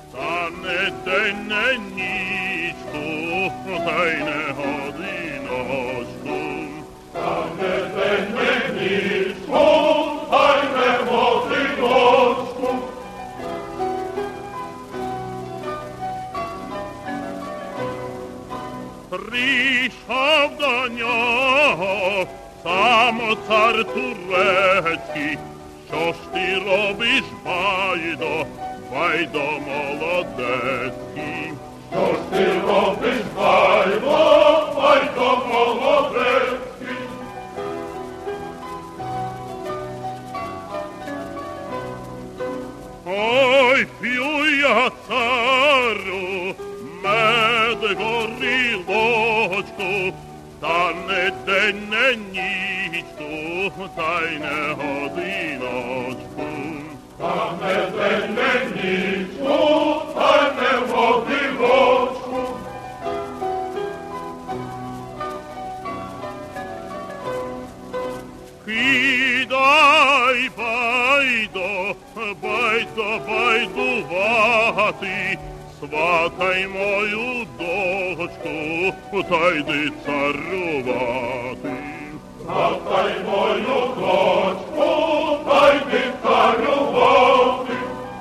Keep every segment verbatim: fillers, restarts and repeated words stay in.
та не день, не нічку, та й не годиночку. Та не день, не нічку, та й не годиночку. Прийшов до нього сам цар турецький. Що ж ти робиш, байдо, байдо молодецький? Що ж ти робиш, байдо, байдо молодецький? Ой, п'ю я, царю, мед горілочку, та не день, не нічку, та й не годиночку. Та не день, не нічку, та й не годиночку. Кидай, байдо, байдо, байдувати, сватай мою дочку, та йди царювати. Сватай мою дочку, та йди царювати.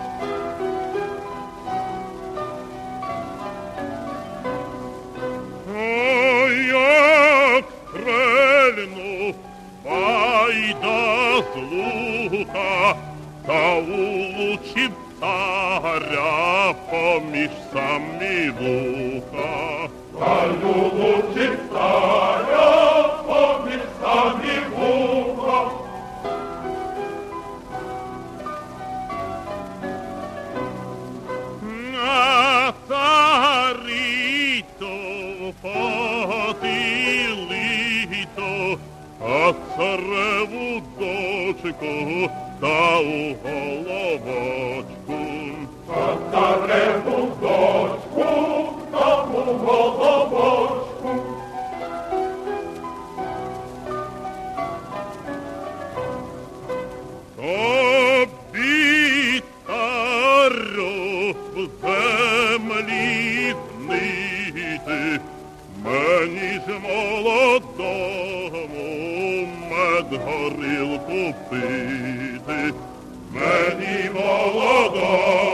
Ой, як стрельну байда з лука, та улучив царя поміж самі вуха. Та улучив царя поміж самі вуха. А царito потилито, а цареву дочку та у головочку. А цареву дочку та у головочку. Тобі, царю, в землі гнити, мені ж молодому мед горілку пити, мені молодому